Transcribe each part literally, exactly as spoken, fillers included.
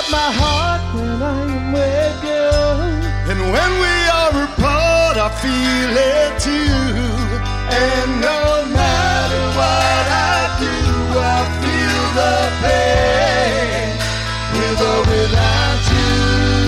up my heart when I am with you. And when we are apart, I feel it too. And no matter what I do, I feel the pain, with or without you.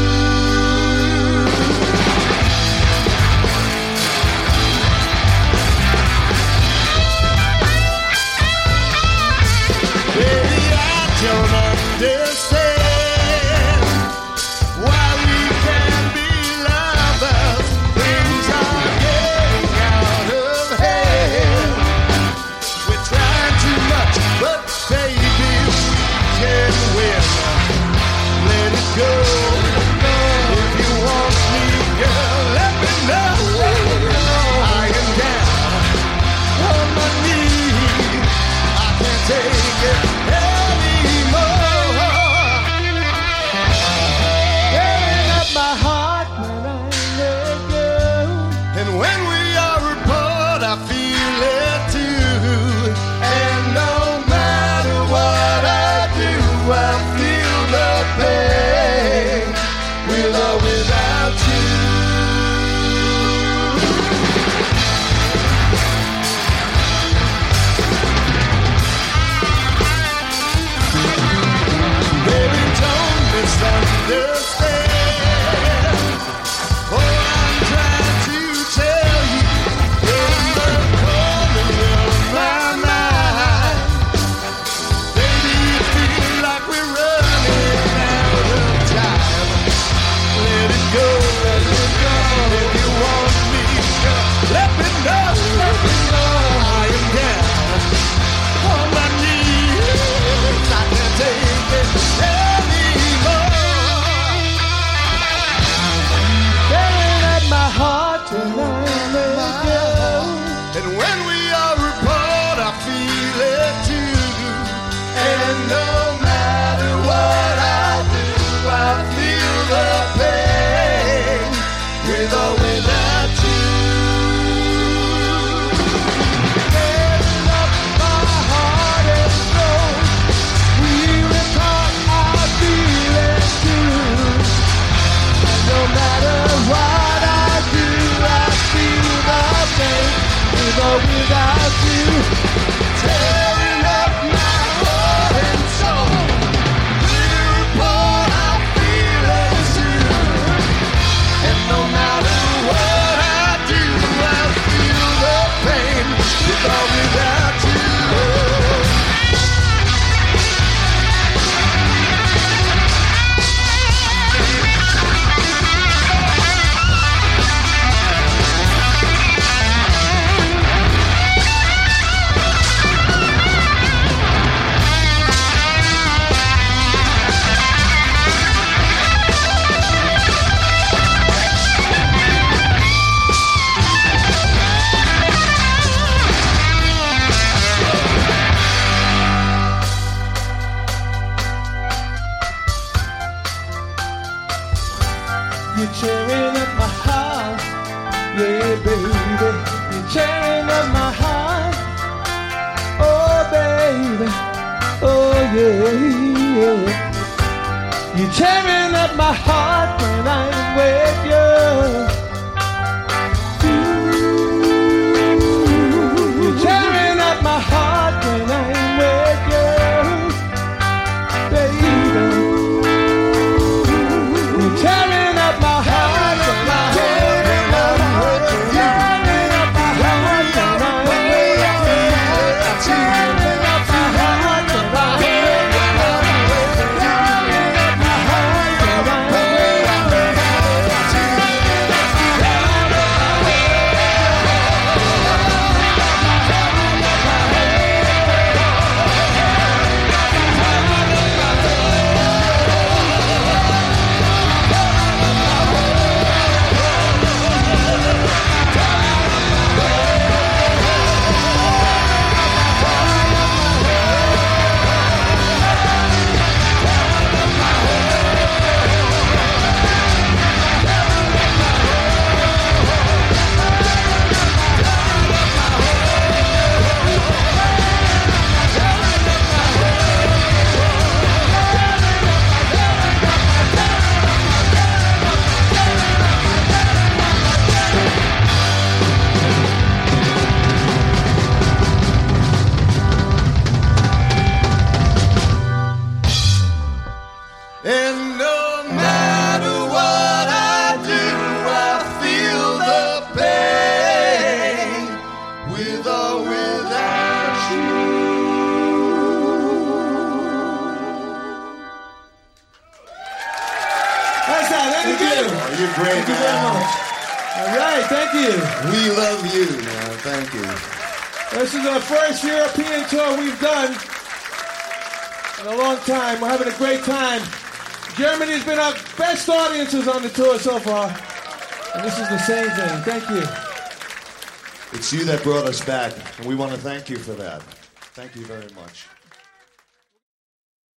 Baby, I don't understand why we can't be lovers. Things are getting out of hand. We're trying too much, but baby, can win. Let it go. If you want me, girl, let me know. I am down on my knees. I can't take it anymore. Tearing up my heart when I'm with you. And when we are apart, I feel it too. And no matter what I do, I feel the pain, with or without you. Baby, don't misunderstand. Oh, I'm trying to tell you, in the corner of my mind, baby, it feels like we're running out of time. Let it go, let it go. If you want me, girl, let me know, let me know. I am down on my knees. I can't take it anymore. Tearing up my heart when I'm with you. And when we are apart, I feel it too. And no matter what I do, I feel the pain, with or without you. Tearing up my heart and soul. We apart, I feel it too. And no matter what I do, I feel the pain, with or without you. Tearing up my heart and soul. We're apart, I feel it too. And no matter what I do, I feel the pain, with or without you. You're tearing up my heart, yeah, baby. You're tearing up my heart, oh, baby, oh, yeah, yeah. You're tearing up my heart when I'm with you. Ooh, you're tearing up my heart when I'm with you, baby. You're tearing up my heart when I'm tearing up my heart, tearing up my heart when I'm with you, tearing up my heart when I'm with you, tearing up my heart when I'm with you. You're great, Thank you very man. much. All right, thank you. We love you, man. Thank you. This is our first European tour we've done in a long time. We're having a great time. Germany's been our best audiences on the tour so far. And this is the same thing. Thank you. It's you that brought us back, and we want to thank you for that. Thank you very much.